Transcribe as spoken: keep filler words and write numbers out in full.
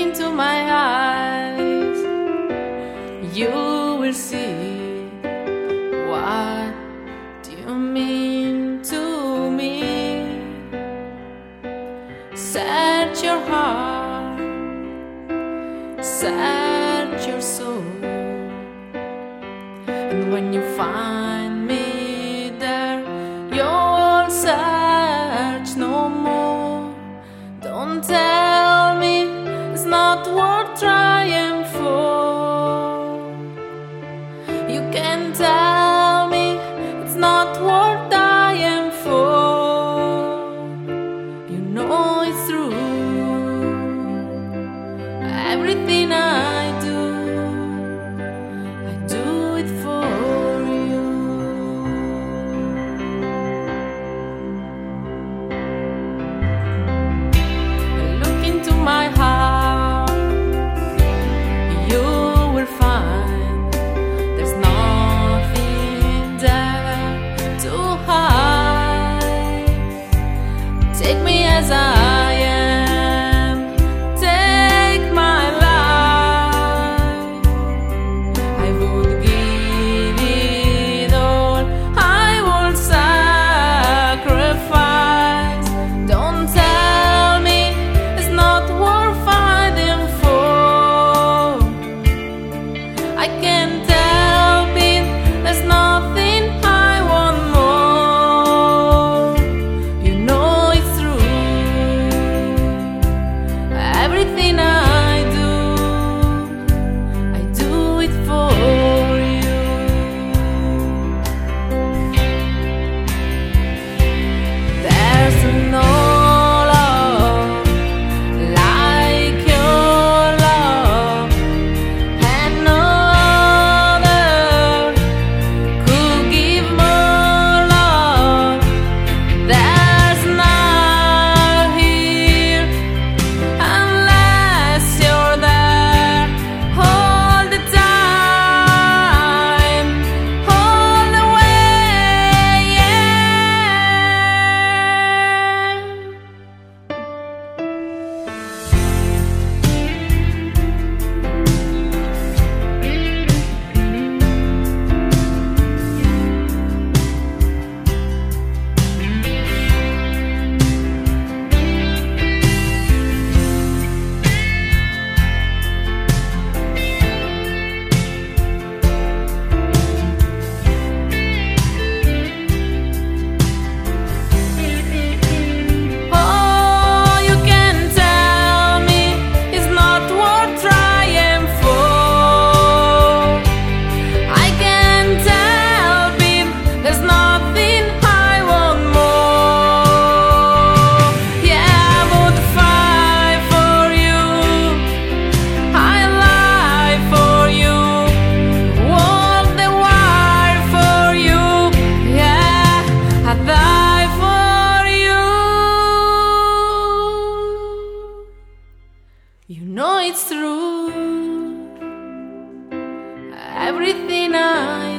into my eyes, you will see what do you mean to me. Search your heart, search your soul, and when you find me there, you'll search no more. Don't tell me it's not worth trying for. You can tell me it's not worth dying for. You know it's true. Everything I do, I do it for you. Look into my heart, you will find there's nothing there to hide. Take me as I am, take my life. I would give it all, I would sacrifice. Don't tell me it's not worth fighting for. I can't help it, there's nothing I want more. You know it's true. Everything I do, I do it for you. There's no love like your love, and no other could give more love. There's none here unless you're there all the time, all the way, oh, you can tell me it's not worth trying for. I can't help it, there's nothing I want more. Yeah, I would fight for you, I lie for you, walk the wire for you. Yeah, I die for you. You know it's true. Everything I